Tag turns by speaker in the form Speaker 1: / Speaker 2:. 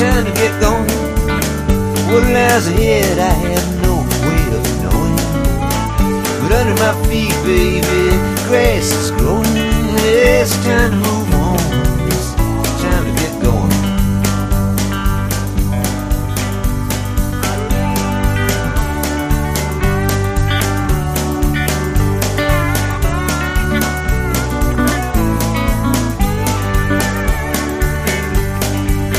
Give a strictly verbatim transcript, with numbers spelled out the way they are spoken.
Speaker 1: time to get going. What lies ahead I have no way of knowing. But under my feet, baby, grass is growing. It's time to move